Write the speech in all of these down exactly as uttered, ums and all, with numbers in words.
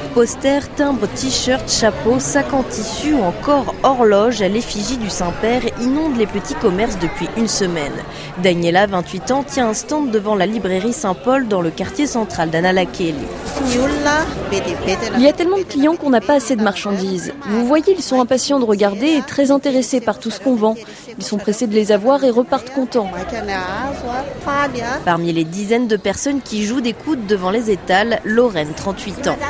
Posters, timbres, t-shirts, chapeaux, sacs en tissu ou encore horloges à l'effigie du Saint-Père inondent les petits commerces depuis une semaine. Daniela, vingt-huit ans, tient un stand devant la librairie Saint-Paul dans le quartier central d'Analakeli. Il y a tellement de clients qu'on n'a pas assez de marchandises. Vous voyez, ils sont impatients de regarder et très intéressés par tout ce qu'on vend. Ils sont pressés de les avoir et repartent contents. Parmi les dizaines de personnes qui jouent des coudes devant les étals, Lorraine, trente-huit ans.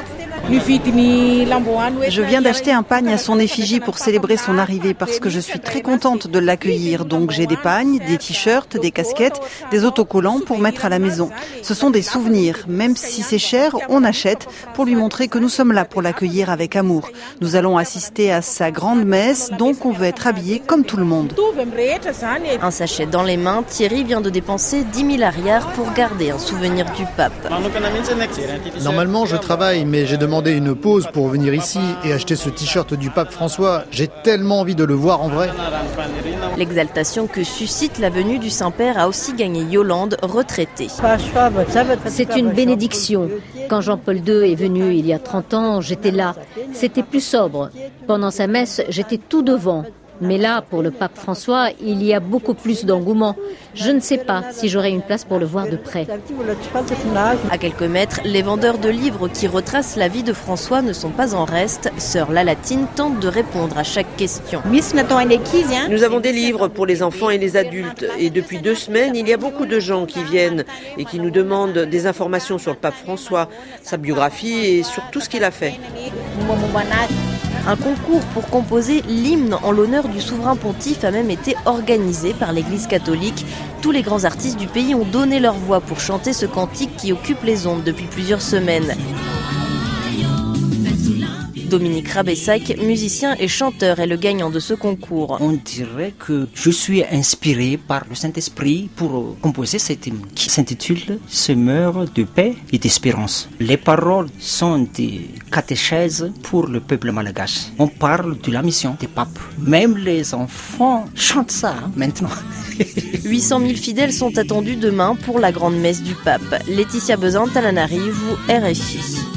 Je viens d'acheter un pagne à son effigie pour célébrer son arrivée parce que je suis très contente de l'accueillir. Donc j'ai des pagnes, des t-shirts, des casquettes, des autocollants pour mettre à la maison. Ce sont des souvenirs. Même si c'est cher, on achète pour lui montrer que nous sommes là pour l'accueillir avec amour. Nous allons assister à sa grande messe, donc on veut être habillés comme tout le monde. Un sachet dans les mains, Thierry vient de dépenser dix mille arrières pour garder un souvenir du pape. Normalement, je travaille, mais j'ai demandé une pause pour venir ici et acheter ce t-shirt du pape François. J'ai tellement envie de le voir en vrai. L'exaltation que suscite la venue du Saint-Père a aussi gagné Yolande, retraitée. C'est une bénédiction. Quand Jean-Paul deux est venu il y a trente ans, j'étais là. C'était plus sobre. Pendant sa messe, j'étais tout devant. Mais là, pour le pape François, il y a beaucoup plus d'engouement. Je ne sais pas si j'aurai une place pour le voir de près. À quelques mètres, les vendeurs de livres qui retracent la vie de François ne sont pas en reste. Sœur Lalatine tente de répondre à chaque question. Nous avons des livres pour les enfants et les adultes. Et depuis deux semaines, il y a beaucoup de gens qui viennent et qui nous demandent des informations sur le pape François, sa biographie et sur tout ce qu'il a fait. Un concours pour composer l'hymne en l'honneur du souverain pontife a même été organisé par l'Église catholique. Tous les grands artistes du pays ont donné leur voix pour chanter ce cantique qui occupe les ondes depuis plusieurs semaines. Dominique Rabessac, musicien et chanteur, est le gagnant de ce concours. On dirait que je suis inspiré par le Saint-Esprit pour composer cet hymne qui s'intitule « Semeur de paix et d'espérance ». Les paroles sont des catéchèses pour le peuple malgache. On parle de la mission des papes. Même les enfants chantent ça hein, maintenant. huit cent mille fidèles sont attendus demain pour la grande messe du pape. Laetitia Bezant, Antananarivo, R F I.